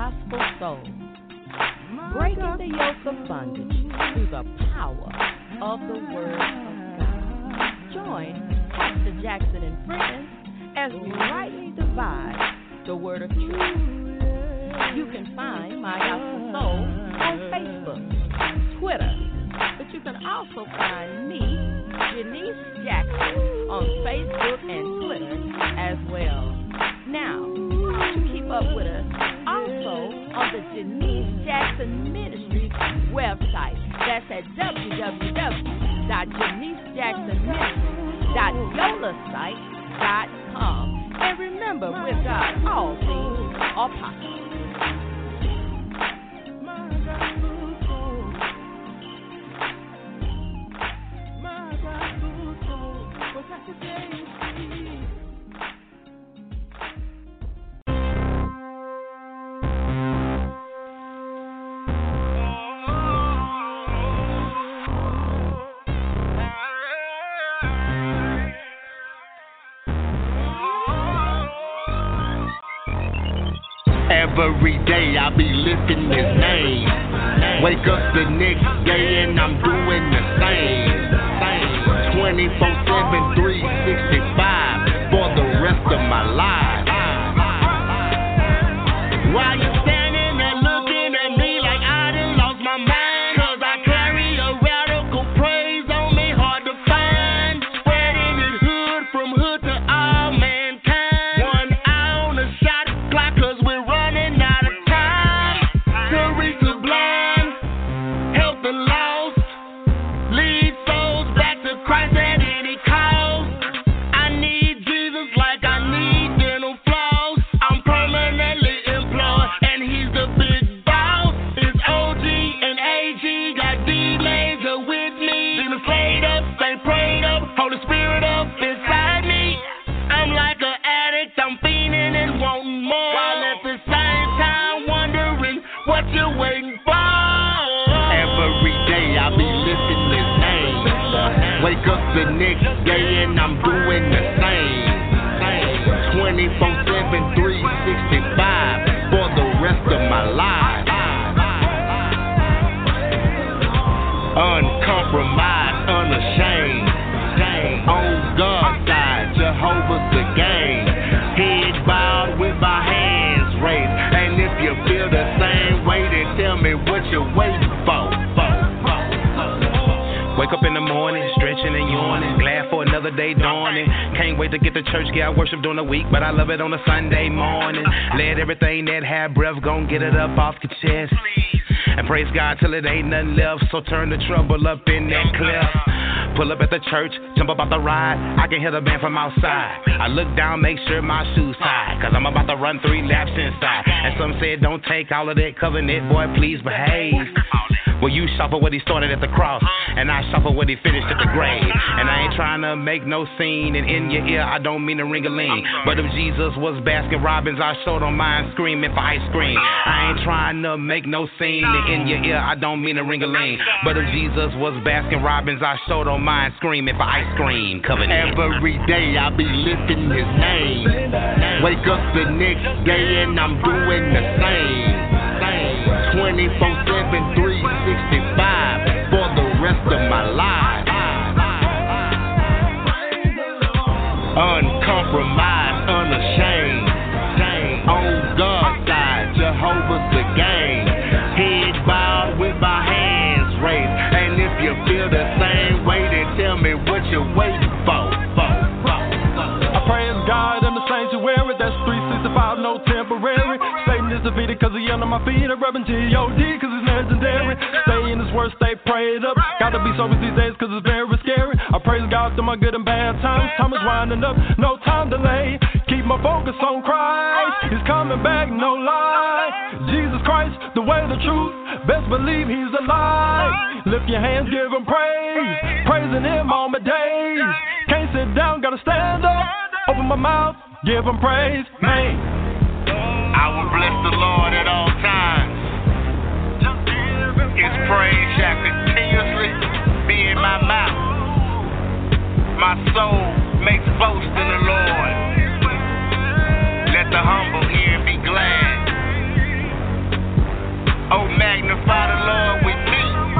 gospel soul, breaking the yoke of bondage through the power of the Word of God. Join Pastor Jackson and friends as we rightly divide the Word of truth. You can find My Gospel Soul on Facebook, Twitter, but you can also find me, Janice Jackson, on Facebook and Twitter as well. Now, to keep up with us, also on the Janice Jackson Ministries website. That's at www.janicejacksonministries.yolasite.com. And remember, with God, all things are possible. Every day I be lifting His name. Wake up the next day and I'm doing the same. 24/7, 365 for the rest of my life. Why you standing there looking at me like I done lost my mind? 'Cause I carry a radical praise on me, hard to find. Spreading it hood from hood to all mankind. 1 eye on the shot clock 'cause we're running out of time. To reach the blind, help the lost, lead souls back to Christ at any cost. I need Jesus like I need dental floss. I'm permanently employed and He's the big boss. It's OG and AG, got D-Laser with me. Demons played up, stay prayed up, Holy Spirit up inside me. I'm like an addict, I'm fiending and wanting more, while at the same time wondering what you're waiting for. Every day I be lifting His name. Wake up the next day and I'm doing the same. 24/7, 365 for the rest of my life. Uncompromised, unashamed. On God's side, Jehovah's the game. Head bowed with my hands raised. And if you feel the same way, then tell me what you're waiting for. Wake up in the morning, stretching and yawning, glad for another day dawning. Can't wait to get to church, get out worship during the week, but I love it on a Sunday morning. Let everything that had breath gon' get it up off your chest. And praise God till it ain't nothing left, so turn the trouble up in that cliff. Pull up at the church, jump up out the ride, I can hear the band from outside. I look down, make sure my shoes tied, 'cause I'm about to run 3 laps inside. And some said don't take all of that covenant, boy, please behave. Well, you shop at what He started at the cross, and I shop at what He finished at the grave. And I ain't trying to make no scene, and in your ear I don't mean to ring-a-ling. But if Jesus was Baskin Robbins, I showed on mine screaming for ice cream. I ain't trying to make no scene, and in your ear I don't mean to ring-a-ling. But if Jesus was Baskin Robbins, I showed on mine screaming for ice cream. Covenant. Every day I be lifting His name. Wake up the next day and I'm doing the same. 24/7, 365 for the rest of my life. Uncompromised, unashamed. On God's side, Jehovah's the game. Head bowed with my hands raised. And if you feel the same way, then tell me what you're waiting for. I praise God and the sanctuary. That's 365, no temporary. Satan is defeated 'cause he under my feet. I'm rubbing G.O.D. 'cause it's legendary. Stay in His word, stay prayed up. Gotta be sober these days 'cause it's very scary. I praise God through my good and bad times. Time is winding up, no time delay. Keep my focus on Christ. He's coming back, no lie. Jesus Christ, the way, the truth. Best believe He's alive. Lift your hands, give Him praise. Praising Him all my days. Can't sit down, gotta stand up. Open my mouth, give Him praise. Man, I will bless the Lord at all times. His praise shall continuously be in my mouth. My soul makes boast in the Lord. Let the humble hear and be glad. magnify the Lord with me.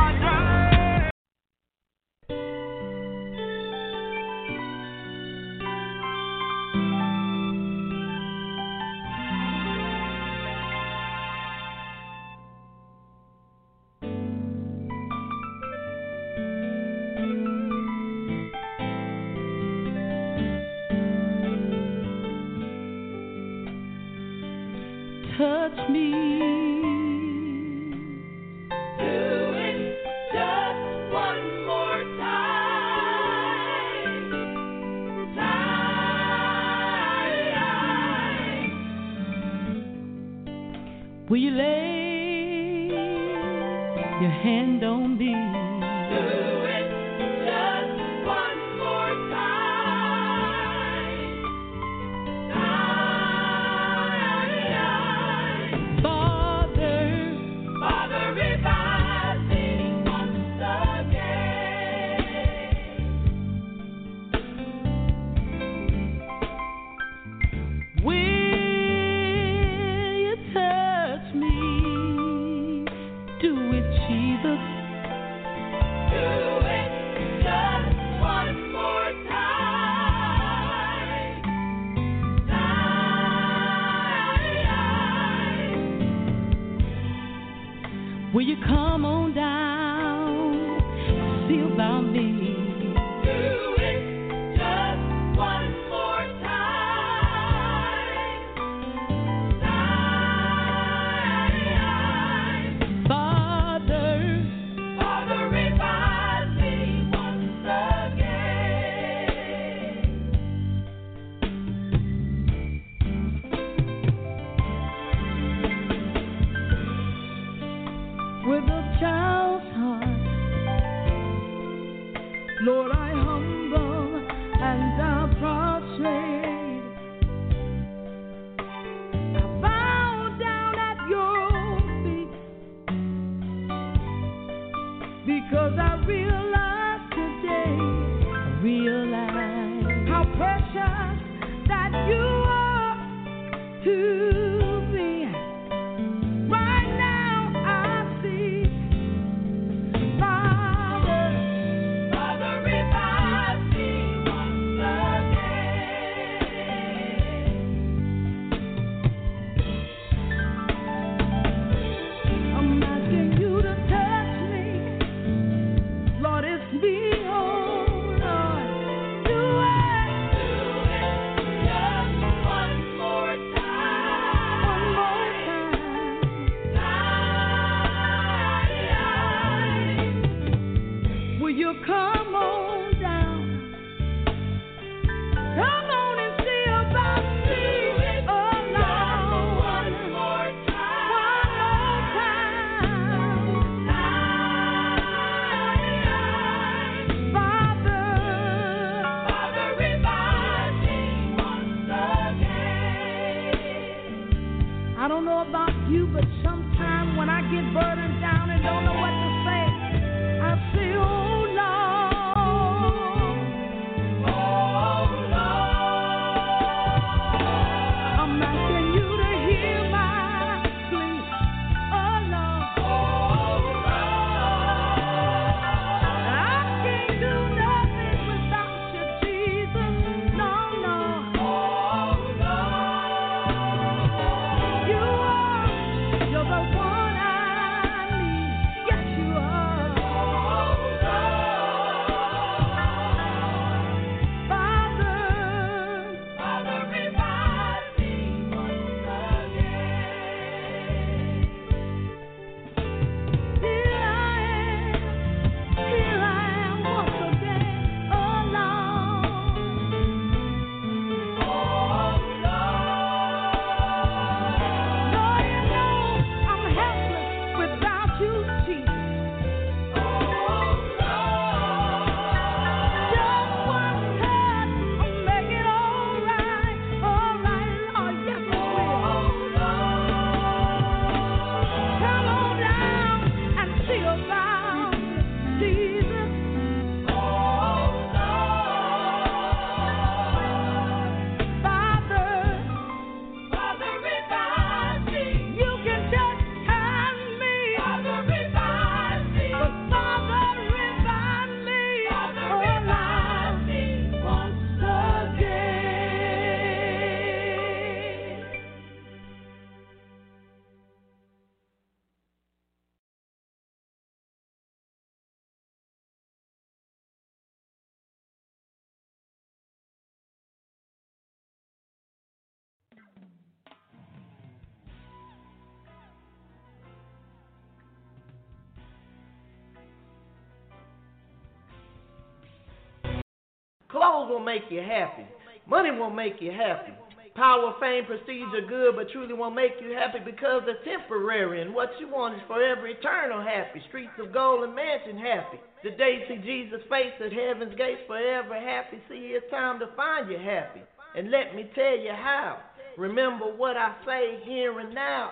Touch me. Do it just one more time. Will you lay your hand on me? Do it just one more time. Father, revive me once again. will you touch me? Do it, Jesus. Do it just one more time. Will you come on down, see about me? Do it just one more time. Father, revive me once again. with a child's heart, Lord, I humble and I prostrate. I bow down at your feet because I realize how precious that you are to me. Right now I see, Father, revive me once again. I'm asking you to touch me. Lord, it's me, oh Lord. Do it just one more time. Will you come on down? Come on and see about me, oh Lord. One more Father, revive me once again. I don't know about you, but sometimes when I get burdened down and don't know what to say, I say, oh Lord. I'm asking you to hear my plea, oh Lord. I can't do nothing without you, Jesus. No, no. You're the one I need. Yes, you clothes won't make you happy. Money won't make you happy. Power, fame, prestige are good, but truly won't make you happy because they're temporary. And what you want is forever eternal happy. Streets of gold and mansion happy. The day you see Jesus' face at heaven's gates forever happy. See, it's time to find you happy. And let me tell you how. Remember what I say here and now,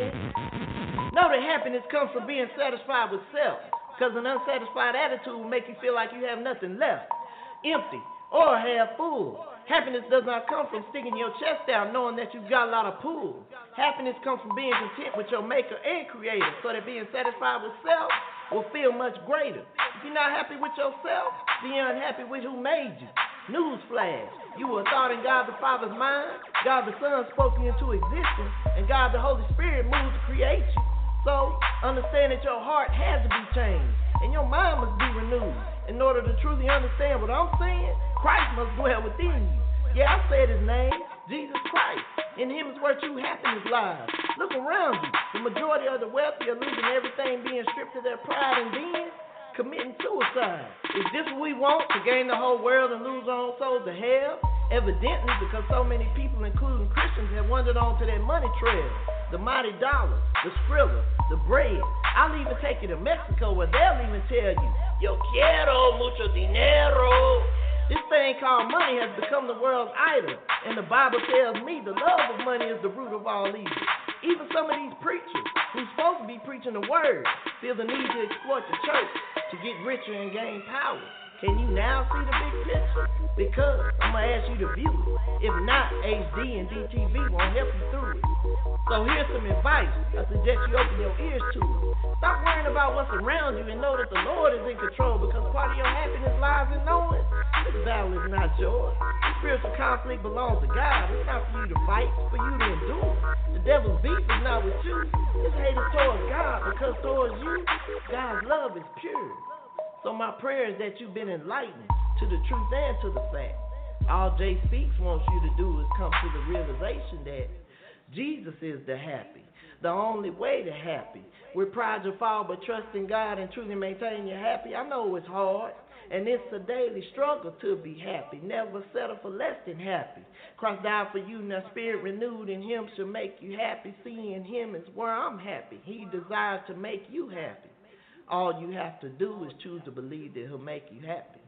and know that happiness comes from being satisfied with self. Because an unsatisfied attitude will make you feel like you have nothing left, empty, or half full. Happiness does not come from sticking your chest out knowing that you've got a lot of pull. Happiness comes from being content with your maker and creator, so that being satisfied with self will feel much greater. If you're not happy with yourself, be unhappy with who made you. Newsflash, you were a thought in God the Father's mind, God the Son spoke you into existence, and God the Holy Spirit moved to create you. So, understand that your heart has to be changed, and your mind must be renewed. In order to truly understand what I'm saying, Christ must dwell within you. Yeah, I said his name, Jesus Christ. In him is where true happiness lies. Look around you. The majority of the wealthy are losing everything, being stripped of their pride, and then committing suicide. Is this what we want, to gain the whole world and lose our own souls to hell? Evidently, because so many people, including Christians, have wandered onto that money trail. The mighty dollar, the skrilla, the bread. I'll even take you to Mexico where they'll even tell you, yo quiero mucho dinero. This thing called money has become the world's idol, and the Bible tells me the love of money is the root of all evil. Even some of these preachers, who's supposed to be preaching the word, feel the need to exploit the church to get richer and gain power. Can you now see the big picture? Because I'm going to ask you to view it. If not, HD and DTV won't help you through it. So here's some advice. I suggest you open your ears to it. Stop worrying about what's around you and know that the Lord is in control, because part of your happiness lies in knowing this battle is not yours. Spiritual conflict belongs to God. It's not for you to fight, it's for you to endure. The devil's beef is not with you. His hate is towards God, because towards you, God's love is pure. So my prayer is that you've been enlightened to the truth and to the fact. All Jay Speaks wants you to do is come to the realization that Jesus is the happy, the only way to happy. We're proud to fall, but trust in God and truly maintain your happy. I know it's hard, and it's a daily struggle to be happy. Never settle for less than happy. Christ died for you, now spirit renewed in him shall make you happy. Seeing him is where I'm happy. He desires to make you happy. All you have to do is choose to believe that he'll make you happy.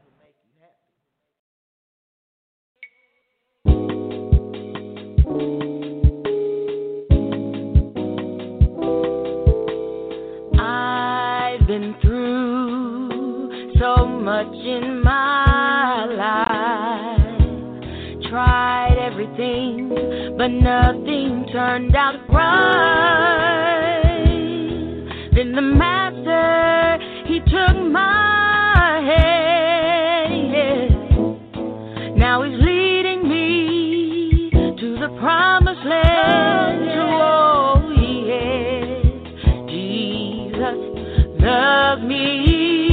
I've been through so much in my life, tried everything, but nothing turned out right. Then the master, he took my hand, now he's leading me to the promised land. Oh yes, Jesus loves me.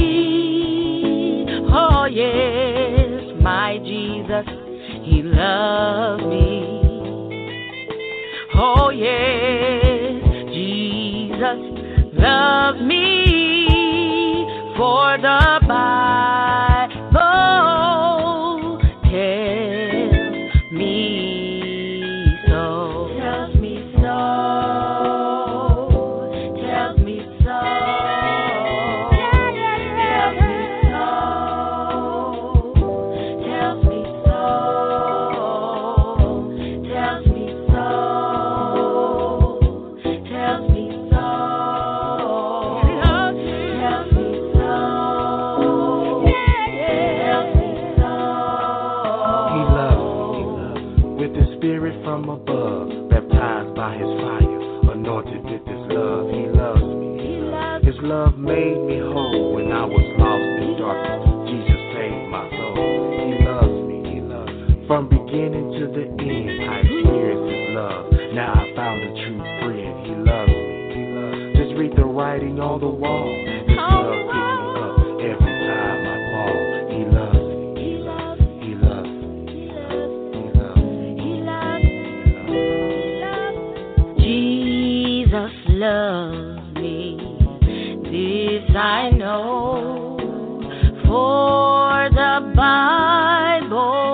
Oh yes, my Jesus, he loves me. Oh yes, Jesus loves me, for the Bible tells me so. Tells me so. Tells me so. Tells me so. Tells me so. Tells me so. Tells me so. From above, baptized by his fire, anointed with his love. He loves me. His love made me whole when I was lost in darkness. Jesus saved my soul. He loves me. From beginning to the end, I experienced his love. Now I found a true friend. He loves me. Just read the writing on the wall. His love picks me up every time I fall. He loves me. Jesus loves me, this I know, for the Bible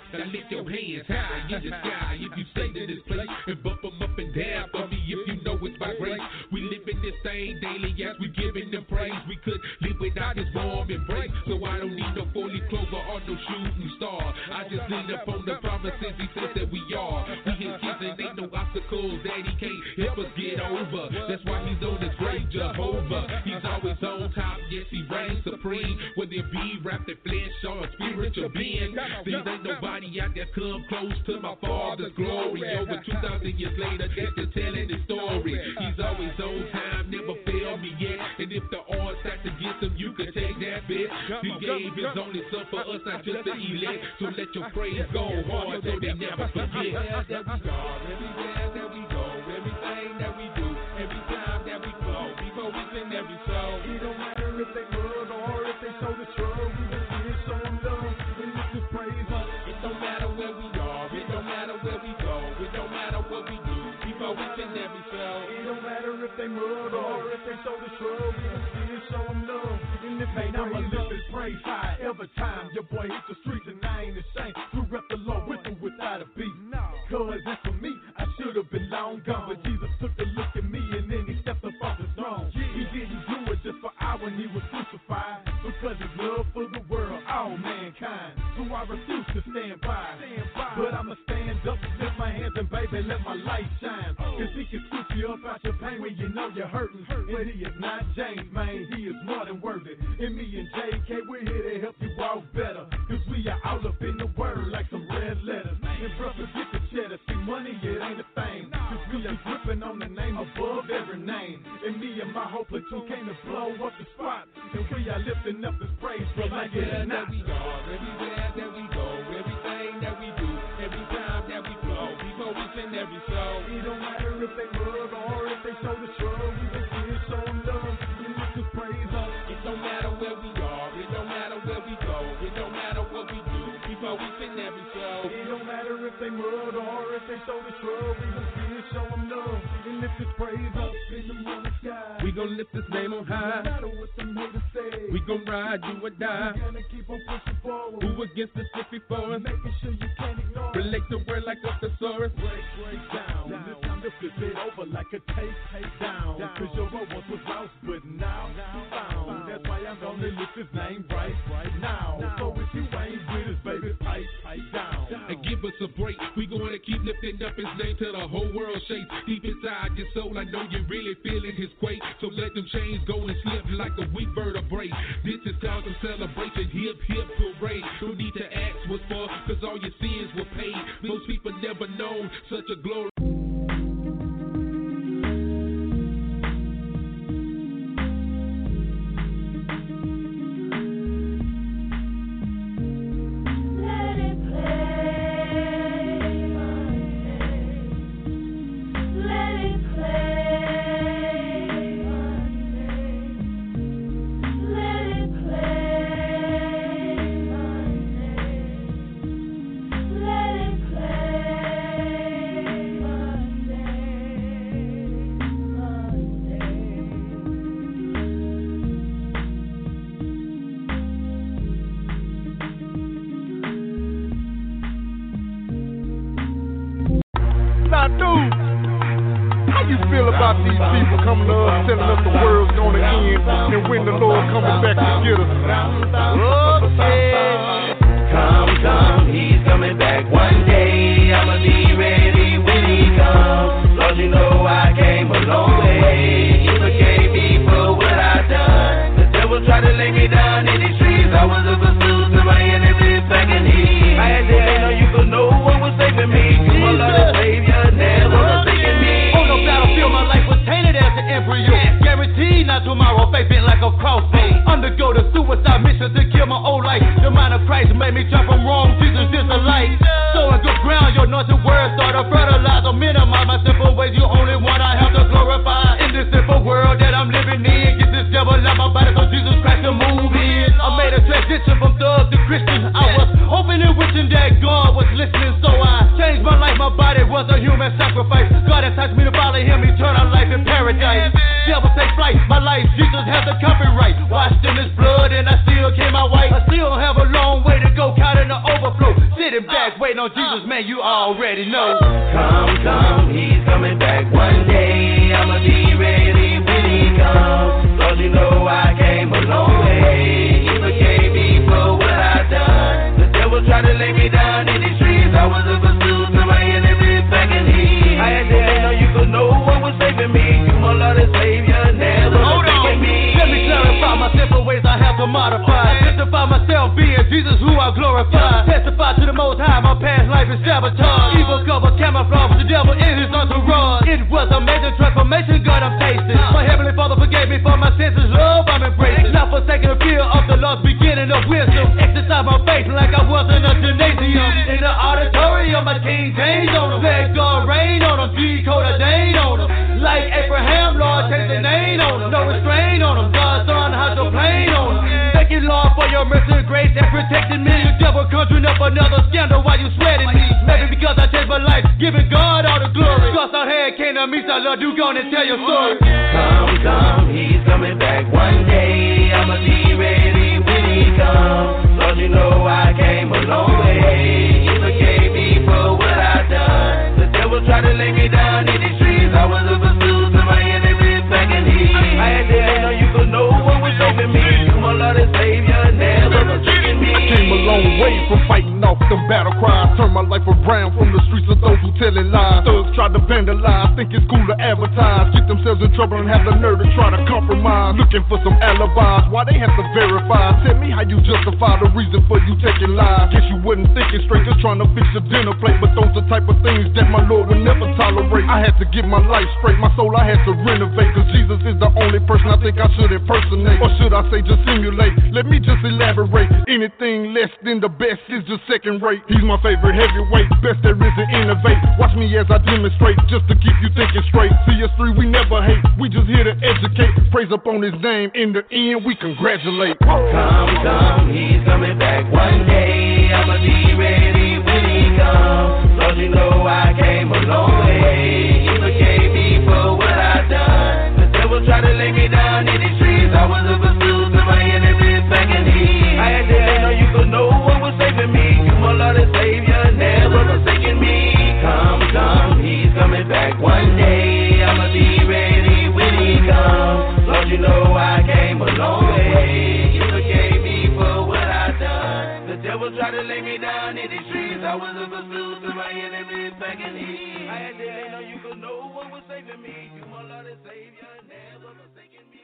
Now lift your hands high in the sky if you stay to this place and bump them up and down for me if you know it's by grace. We live in this thing daily as we giving them praise. We could live without his warm embrace, so I don't need no 4-leaf clover or no shooting star. I just lean up on the promises he says that we are. We his kids and ain't no obstacles that he can't help us get over. That's why he's on his great Jehovah. He's always on top, yes he reigns supreme. Whether it be wrapped in flesh or a spiritual being, there ain't nobody out there come close to my Father's glory. Over 2,000 years later, that's just telling his story. He's always on time, never failed me yet. And if the odds stacked against him, you can take that bet. He gave his only son for us, not just the elect. So let your praise go hard so they never forget. Everywhere that we go, everything that we do, every time that we flow, before we sing every soul. It don't matter if they mud or if they show the trouble, we just give some love and lift his praise up. It don't matter where we are, it don't matter where we go, it don't matter what we do, before we sing every soul. It don't matter if they mud or if they show the trouble, we just give some love and lift his praise up. I'ma lift his praise high every time your boy hits the streets, and I ain't ashamed to rep the Lord with or without a beat. Cause as for me, I should have been long gone, but Jesus took a look at me and then he stepped up off his throne. He didn't do it just for I when he was crucified, because his love for the world, all mankind. So I refuse to stand by. But I'ma stand up, lift my hands and baby, let my light shine. Cause he can scoop you up out your pain when you know you're hurting. And he is not James, man, he is more than worth it. And me and JK, we're here to help you walk better. Cause we are all up in the word like some red letters. And brother, get the cheddar, see money, it ain't a thing. Cause we are gripping on the name above every name. And me and my whole platoon came to blow up the spot. And we are lifting up this praise, bro, like it or not. Everywhere that we go, everything that we do, every time that we flow, before we sing every soul. It don't matter if they mud or if they show the trouble, we just give some love and lift his praise up. It don't matter where we are, it don't matter where we go, it don't matter what we do, before we sing every soul. It don't matter if they mud or if they show the trouble, we just give some love and lift his praise up in the morning sky. We gon' lift his name on high, no matter what the haters say. We gon' ride, you or die. We gonna keep on pushing forward. Who against the stiffy for us? Making sure you can't ignore. Relate the word like a thesaurus. Break down. It's time to flip it over like a tape down. Cause your road once was lost, but now found. That's why I'm gonna lift his name right now. So if you ain't with us, baby, pipe down. And give us a break. We gonna keep lifting up his name till the whole world shakes. Deep inside your soul, I know you're really feeling his quake. So let them chains go and slip like a weak vertebrae. This is cause of celebration, hip parade. Don't need to ask what's for, cause all your sins were paid. Most people never known such a glory. waiting on Jesus, man, you already know. Come, he's coming back one day. I'ma be ready when he comes. Lord, you know I came a long way. He forgave me for what I done. The devil tried to lay me down in these streets. I was a pursuit to my enemies back in heat. I had to let know you could know what was saving me. You my Lord and Savior, never forsaken me. Let me clarify my simple ways I have to modify. Justify myself being Jesus who I glorify. Testify to the Most High, my past life is sabotage. Evil cover, camouflage with the devil in his entourage. It was a major transformation, God, I'm tasting. My Heavenly Father forgave me for my sins, His love I'm embracing. Not forsaking the fear of the Lord's beginning of wisdom. Exercise my faith like I was in a gymnasium. In the auditorium, my King James on him. Let God rain on him, decode a Dane on him. Like Abraham, Lord, take the name on him. No restraint on him, God's son, hydroplane on him. Thank you, Lord, for your mercy and grace that protected me. The devil conjuring up another scandal while you sweating me. Maybe because I changed my life, giving God all the glory. Cross out head, came to me, so Lord, you gonna tell your story. Come, he's coming back one day. I'ma be ready when he comes. Lord, you know I came a long way. He forgave me for what I done. The devil tried to lay me down in these streets. I was a pursuit to my enemies back in heat. I had to let know you could know what was saving me. You my Lord and Savior, never forsaken me. I came a long way from fighting off them battle cries. Turned my life around from the streets of those who telling lies. Thugs try to vandalize, think it's cool to advertise. Get themselves in trouble and have the nerve to try to compromise. Looking for some alibis, why they have to verify? Tell me how you justify the reason for you taking lives. Guess you wasn't thinking straight, just trying to fix your dinner plate. But those the type of things that my Lord would never tolerate. I had to get my life straight, my soul I had to renovate. Cause Jesus is the only person I think I should impersonate. Or should I say just simulate? Let me just elaborate. Anything less than the best is just second rate. He's my favorite heavyweight, best there is to innovate. Watch me as I demonstrate, just to keep you thinking straight. CS3, we never hate, we just here to educate. Praise up on his name, in the end we congratulate. Come, he's coming back one day. I'ma be ready when he comes. Lord, you know I came a long way. He forgave me for what I done. The devil tried to lay me down in these streets. I was a pursuit to my enemies back in heat. I had to let know you could know what was saving me. You my Lord and Savior, never forsaken me. Come, he's coming back one day. I'ma be ready when he comes. Lord, you know I came a long way. You forgave me for what I done. The devil tried to lay me down in these streets. I was a pursuit to my enemies back in heat. I had to let know you could know what was saving me. You my Lord and Savior, never forsaken me.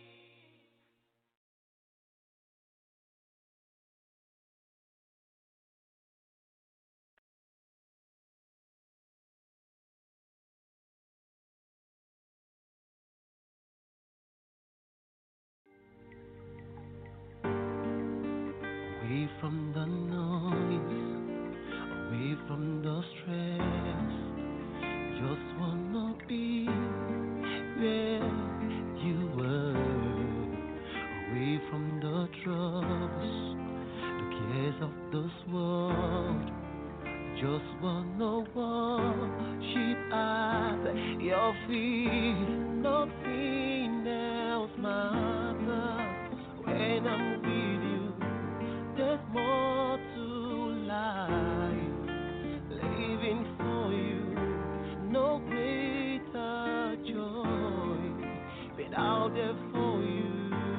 Away from the noise, away from the stress, just wanna be where you were. Away from the troubles, the cares of this world, just wanna worship at your feet. Nothing else matters when I'm with you. There's more to life, living for you. No greater joy, been out there for you.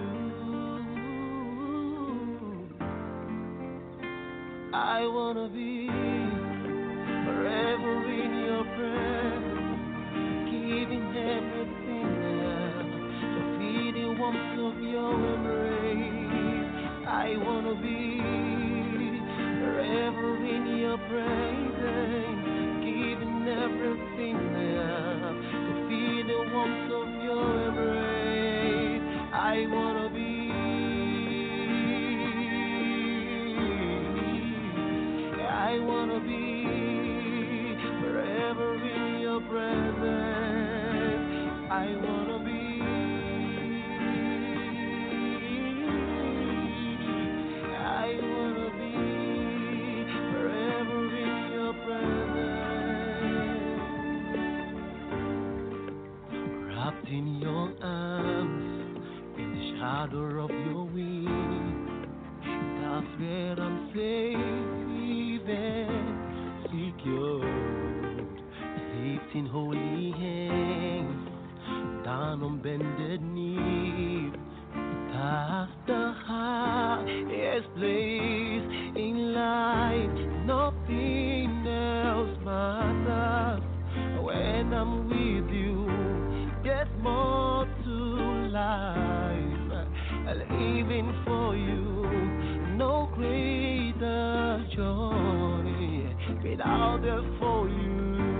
I wanna be forever in your presence, giving everything now, to feel the warmth of your embrace. I wanna be forever in your presence, giving everything now, to feel the warmth of your embrace. I wanna be. I wanna be forever in your presence. I wanna be. I wanna money, paid out there for you.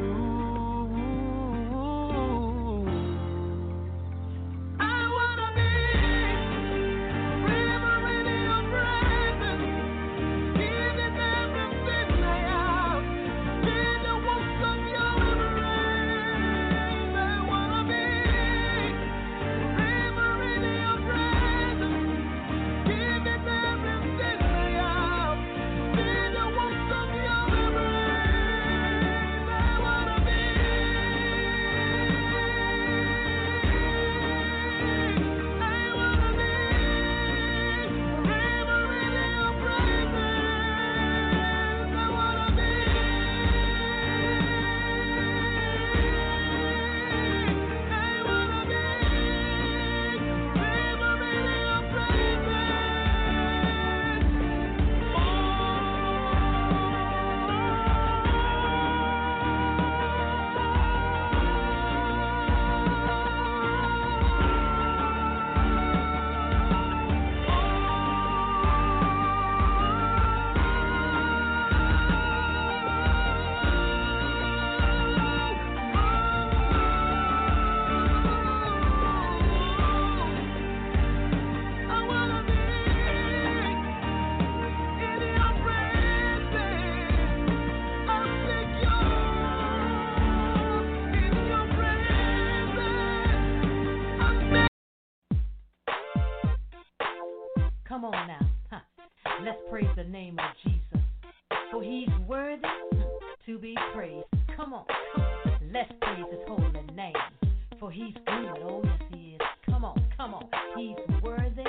Come on now. Let's praise the name of Jesus, for he's worthy to be praised. Come on. Let's praise his holy name, for he's good. Oh, yes, he is. Come on. He's worthy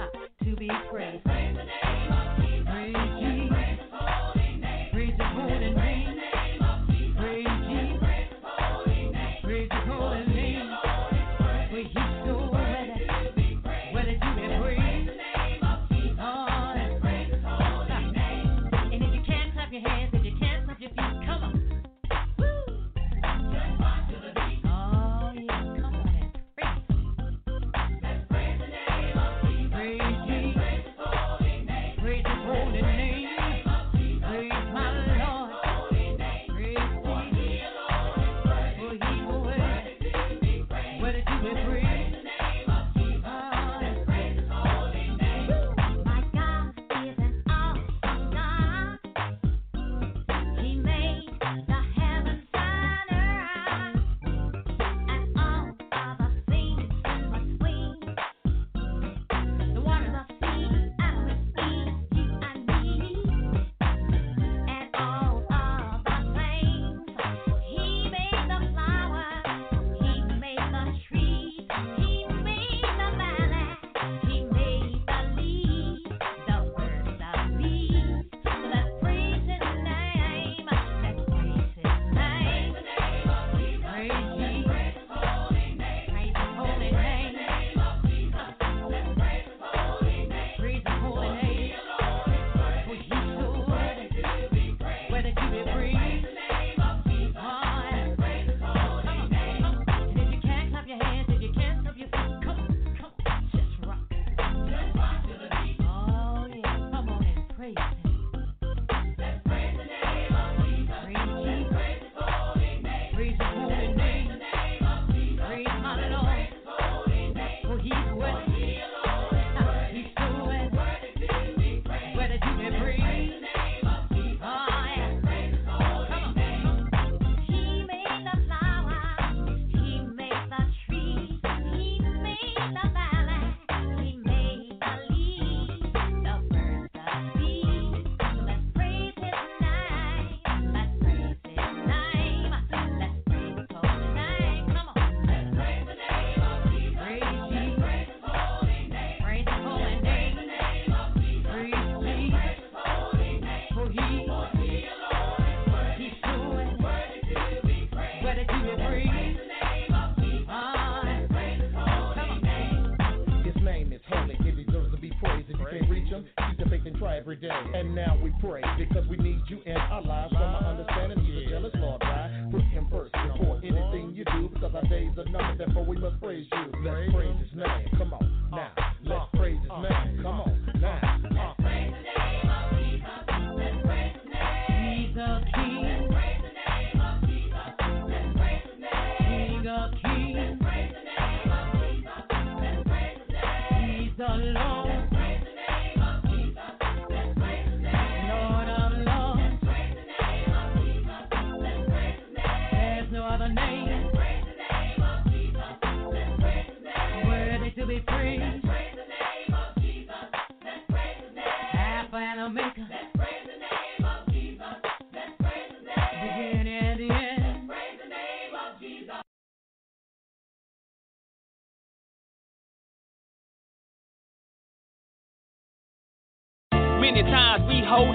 to be praised. Praise the name of Jesus. Praise Jesus. Praise his holy name. Praise his holy name. Praise Jesus. Praise his holy name. Praise his holy name. For he's so worthy to be praised. And if you can't clap your hands, if you can't clap your feet, come on. Woo! Just watch to the beat. Oh, yeah, come on and praise. Let's praise the name of Jesus. Praise Jesus. Praise his holy name. Praise his holy name. Praise my Lord. Praise Jesus. For he's worthy to be praised. Worthy to be praised. And now we pray because we need you in our lives. From my understanding, he's a jealous Lord, right? Put him first before anything you do, because our days are numbered, therefore we must praise you. Let's praise his name. Come on now. Let's praise his name. Come on now. Let's praise the name of Jesus. Let's praise his name.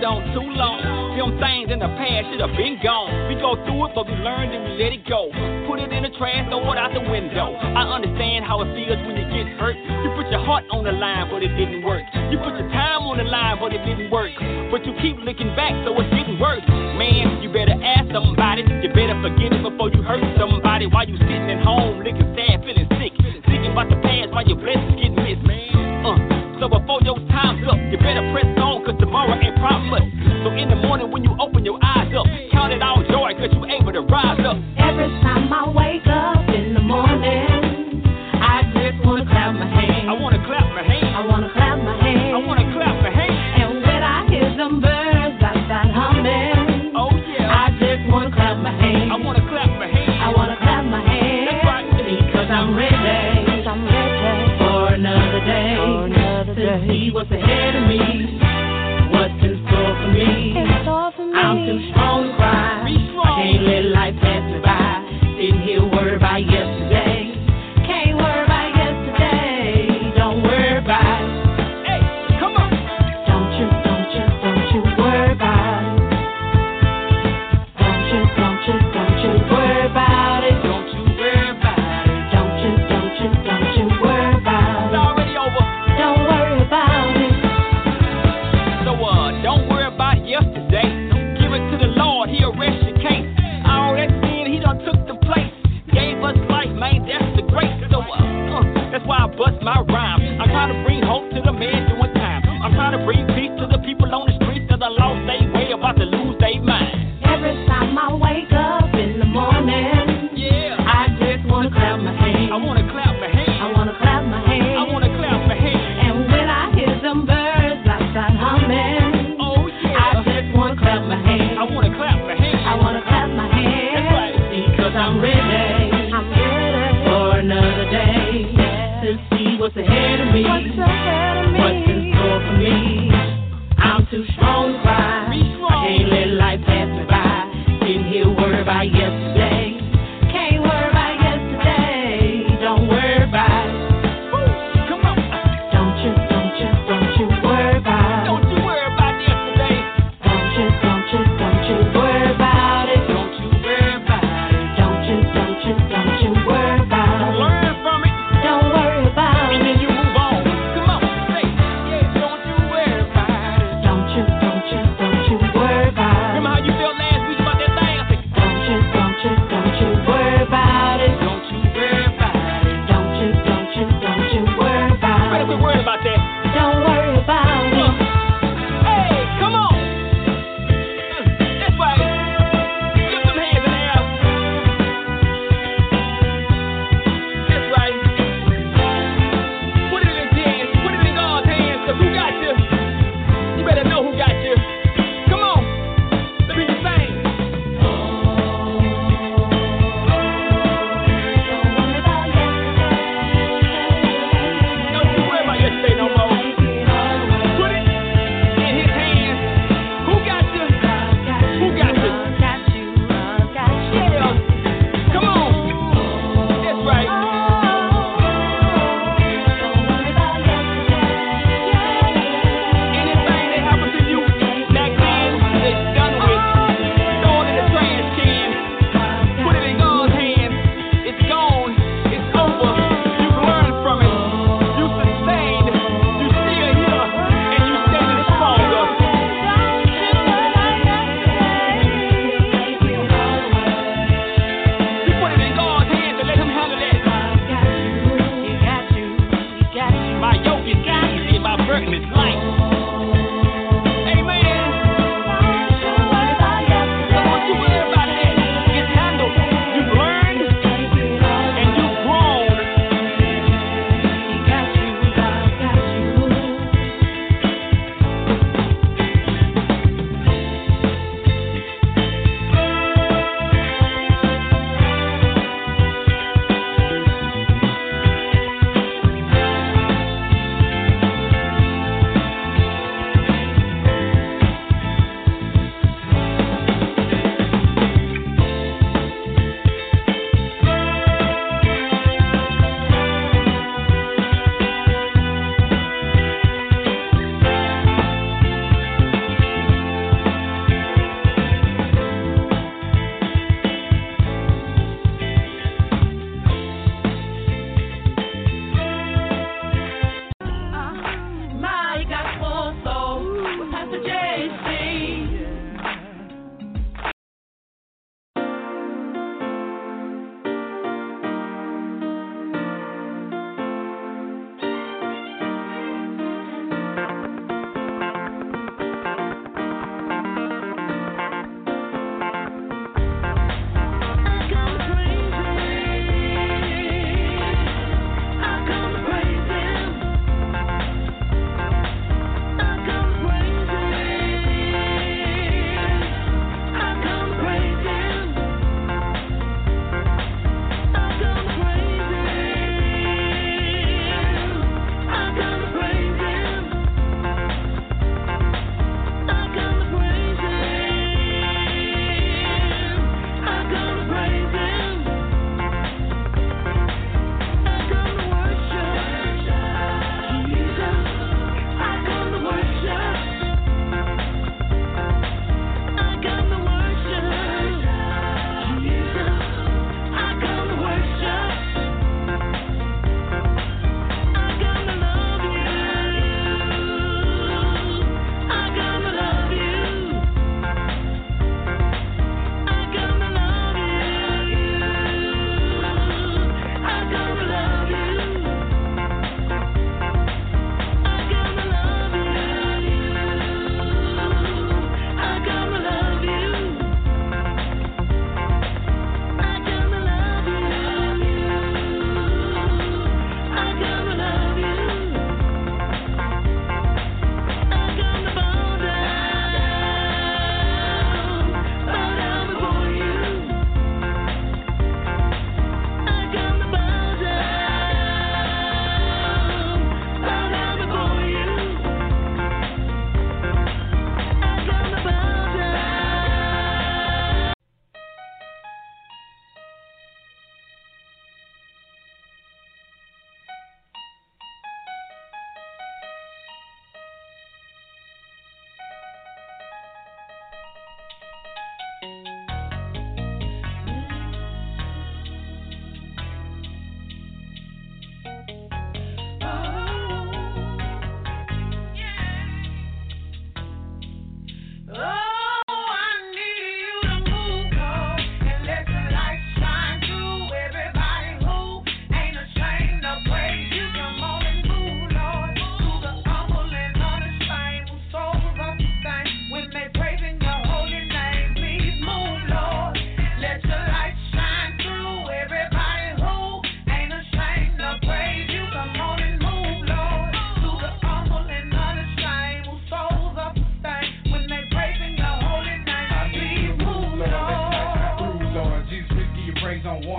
on too long. Them things in the past should have been gone. We go through it, but we learned and we let it go. Put it in the trash, throw it out the window. I understand how it feels when you get hurt. You put your heart on the line, but it didn't work. You put your time on the line, but it didn't work. But you keep looking back, so it's getting worse. Man, you better ask somebody. You better forget it before you hurt somebody. While you sitting at home, looking sad, feeling sick, thinking about the past while your blessings getting missed. So before your time's up, you better press on, cause tomorrow ain't promised. So in the morning when you open your eyes up, count it all joy, cause you able to rise up. Every time I wake up in the morning, I just wanna clap my hands. I wanna clap my hands. I wanna clap my hands. I wanna clap my hands. And when I hear them birds outside humming, oh yeah, I just wanna clap my hands. I wanna clap my hands. I wanna clap my hands. That's right. Because I'm ready. I'm ready for another day. To see what's ahead of me, what's in store for me. I'm too strong to cry. I can't let life pass me by. Sitting here worried about yesterday. Can't worry about yesterday. Don't worry about it. Hey, come on. Don't you worry about it. Don't you worry about it. Don't you worry about it. Don't you worry about it. It's already over. Don't worry about it. So don't worry about yesterday. Give it to the Lord.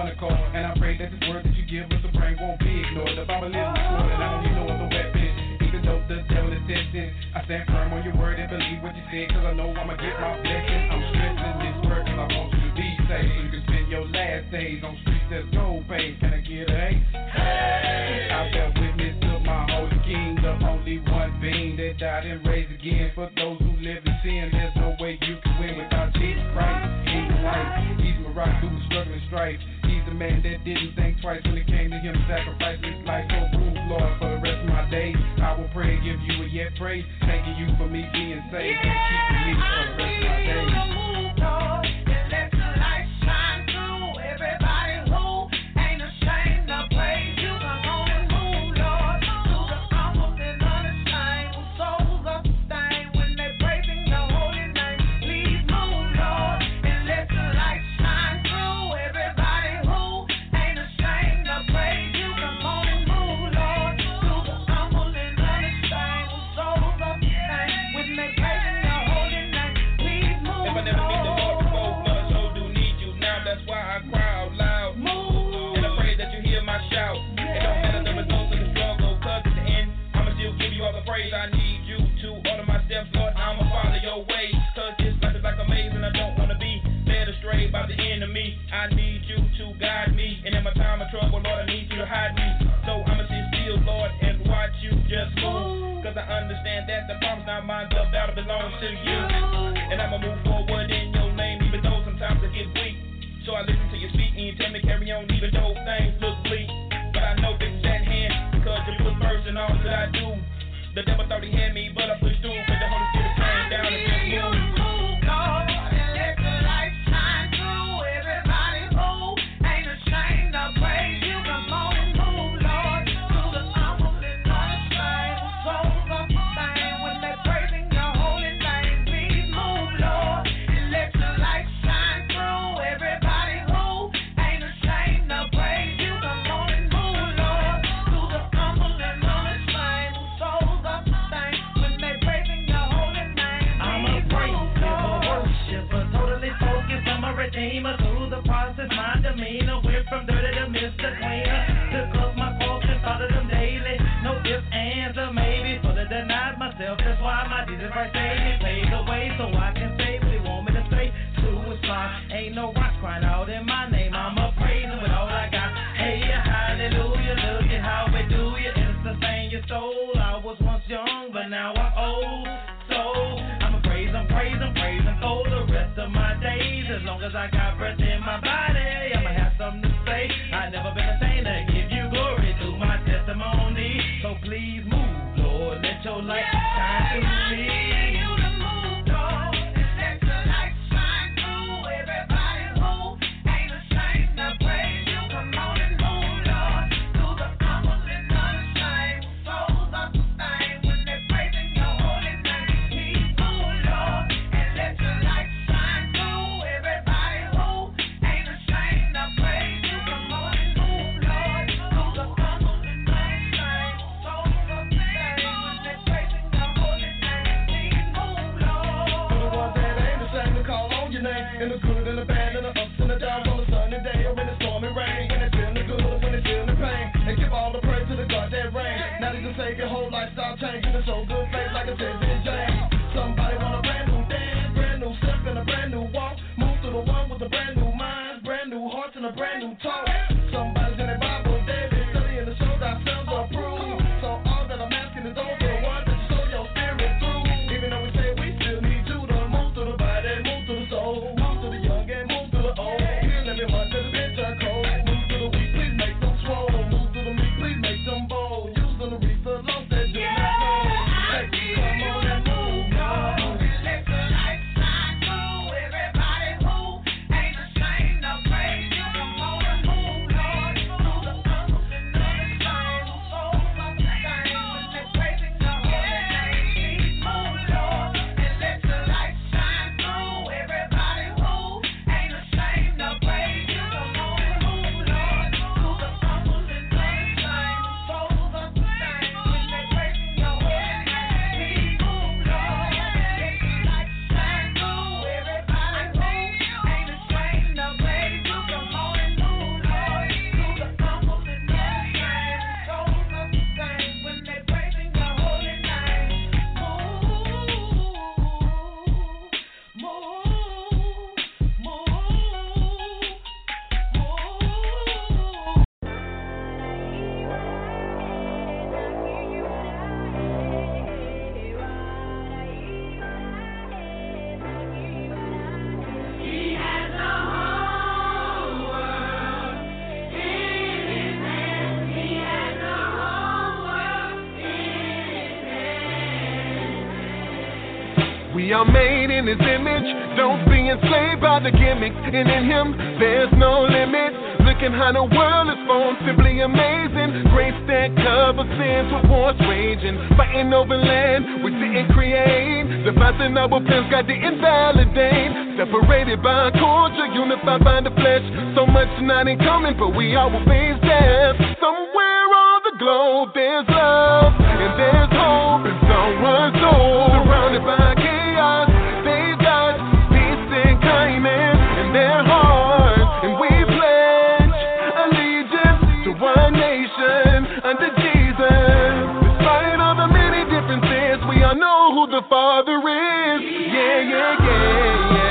one accord. And I pray that this word that you give us the brain won't be ignored. The Bible is the sword and I don't need no other weapon. Even though the devil is testing, I stand firm on your word and believe what you said, cause I know I'ma get my blessing. I'm stressing this word cause I want you to be safe, so you can spend your last days on streets that's gold paid. Can I get a hey? I bear witness to my holy king, the only one being that died and raised again. For those who live in sin, there's no way you can win without Jesus Christ. He's life, he's my rock through the struggle and strife. He's the man that didn't think twice when it came to him sacrificing his life. So rule, Lord, for the rest of my days. I will pray and give you a yet praise, thanking you for me being saved and keeping me for the rest of my days. Let your light shine through everybody who ain't ashamed to praise you. Come on and move, Lord, to the humble and unashamed, whose souls are sustained when they praising your holy name. Please move, Lord, and let your light shine through everybody who ain't ashamed to praise you. Come on and move, Lord, to the humble and unashamed, whose souls are sustained when they praising your holy name. Please move, If I never meet the Lord before, Lord, I sure do need you now. That's why I cry out loud. And I pray that you hear my shout. It don't matter the results of the struggle, cause at the end, I'ma still give you all the praise. I need you to order my steps, Lord. I'ma follow your way. Cause this life is like a maze and I don't wanna be led astray by the enemy. I need you to guide me. And in my time of trouble, Lord, I need you to hide me. So I'ma sit still, Lord, and watch you just move. Cause I understand that the problem's not mine, the battle belongs to you. And I'ma move forward in your name, even though sometimes I get weak. So I listen to you speak and you tell me carry on, even though things look bleak. But I know this is at hand, because you put first in all that I do. The devil thought he had me, but I pushed through, cause the Holy Spirit came down and just moved. Lord, and let the light shine through everybody who ain't ashamed to praise you. Come on and move, Lord, to the humble and unashamed, whose souls are sustained when they're praising your holy name. Please move, Lord, and let your light shine through everybody who ain't ashamed to praise you. Come on and move, Lord, to the humble and unashamed, whose souls are sustained when they're praising your holy name. I'm a praiser, a worshiper, totally focused on my redeemer. Through the process, my demeanor went from dirty to Mr. Cleaner. Took off my clothes and thought of them daily. No ifs, ands, or maybe. Fully denied myself, that's why my Jesus Christ saved me. Paid the way so I can say what he want me to say. Suicide, ain't no rocks crying out in my name. I'm a praising with all I got. Hey, hallelujah, look at how we do you. It's the thing you stole. I was once young, but now I'm old. So I'ma praise him for the rest of my days. As long as I got breath in my body, I'ma have something to say. I've never been the same to give you glory through my testimony. So please move, Lord, let your light shine through me. In the good and the bad and the ups and the downs, on the sunny day or in the stormy rain. When they feel the good or when they feel the pain, and give all the praise to the God that reign. Now they just take your whole lifestyle change, and it's so good faith like a 10-bit James. Somebody want a brand new dance, brand new step and a brand new walk. Move to the one with a brand new mind, brand new hearts and a brand new talk. Somebody's in their Bible, David, studying to show thyself approved. So all that I'm asking is over the one that you show your spirit through. Even though we say we still need you to move to the body, move to the soul, move to the young and move to We are made in His image. Don't be enslaved by the gimmicks. And in Him, there's no limit. Looking how the world is formed, simply amazing. Grace that covers sins with wars raging. Fighting over land, we didn't create. Devised and noble plans, God didn't validate. Separated by culture, unified by the flesh. So much not in common, but we all will face death. Somewhere on the globe, there's love and there's hope in someone's soul. Surrounded by chaos, they've got peace and kindness in their hearts. And we pledge allegiance to one nation under Jesus. Despite all the many differences, we all know who the Father is. Yeah, yeah, yeah, yeah.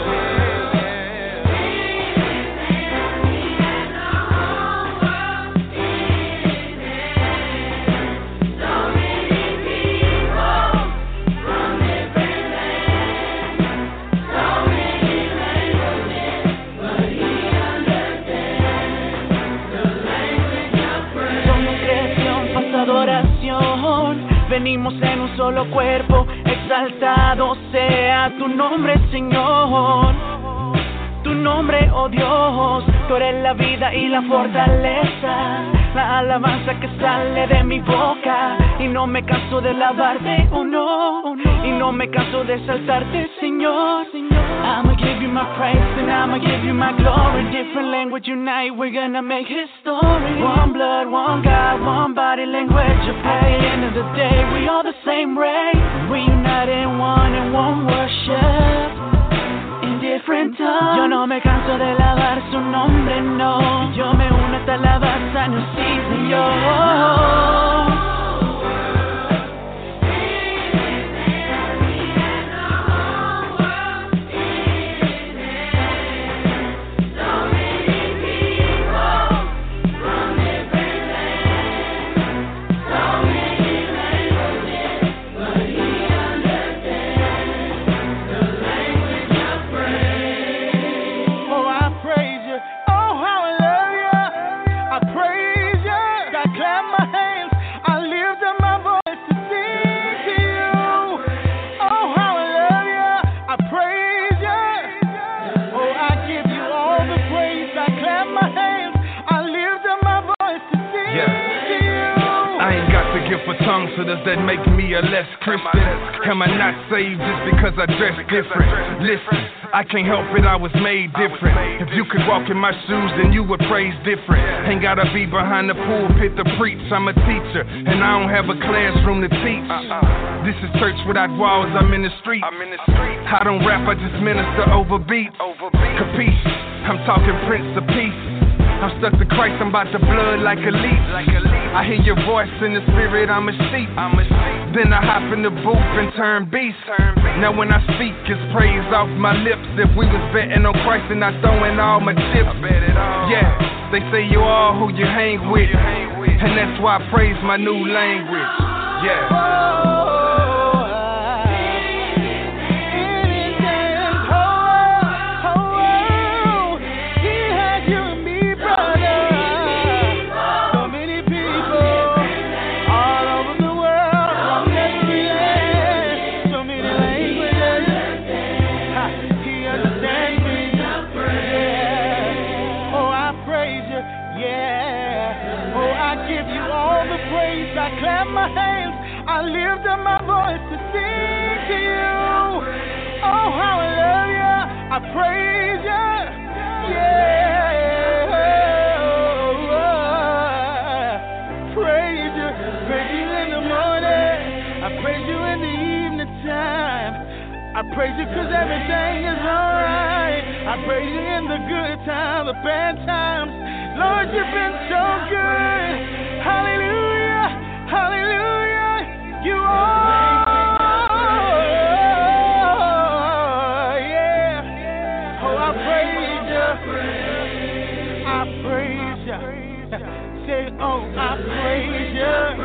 Venimos en un solo cuerpo, exaltado sea tu nombre, Señor. Tu nombre, oh Dios, tú eres la vida y la fortaleza, la alabanza que sale de mi boca. Y no me canso de alabarte, oh no, y no me canso de exaltarte, Señor. I'ma give you my praise and I'ma give you my glory. Different language unite, we're gonna make history. One blood, one God, one body, language of pain. At the end of the day, we all the same race. We unite in one worship. Different tongues. Yo no me canso de alabar su nombre, no. Yo me uno a esta alabanza en un sí, Señor. Tongue, so does that make me a less Christian? Am I not saved just because I dress different? Listen, I can't help it, I was made different. If you could walk in my shoes, then you would praise different. Ain't gotta be behind the pulpit to preach. I'm a teacher, and I don't have a classroom to teach. This is church without walls, I'm in the street. I don't rap, I just minister over beats. Capiche? I'm talking Prince of Peace. I'm stuck to Christ, I'm about to blood like a leech. I hear your voice in the spirit, I'm a sheep. Then I hop in the booth and turn beast. Now when I speak, it's praise off my lips. If we was betting on Christ and not throwing all my chips. Yeah, they say you are who you hang with. And that's why I praise my new language. Yeah. I lift up my voice to sing to you. Oh, how I love you. I praise you. Yeah. Praise you. Praise you in the morning. I praise you in the evening time. I praise you because everything is alright. I praise you in the good times, the bad times. Lord, you've been so good. Hallelujah. Hallelujah. You are, yeah. Oh, I praise you. I praise you. Say, oh, I praise you.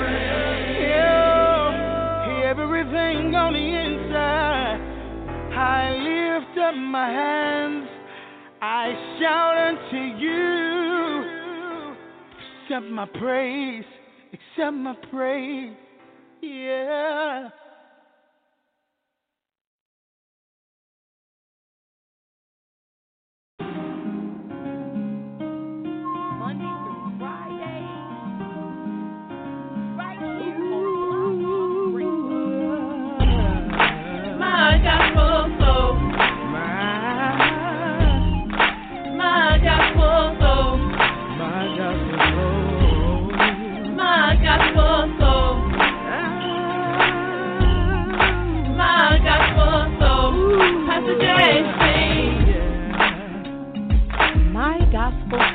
Yeah. Everything on the inside. I lift up my hands. I shout unto you. Accept my praise. Accept my praise. Yeah.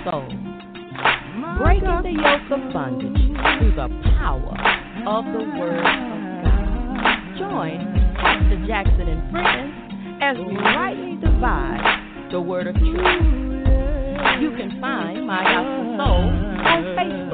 soul. Breaking the yoke of bondage through the power of the Word of God. Join Pastor Jackson and friends as we rightly divide the Word of truth. You can find My Gospel Soul on Facebook.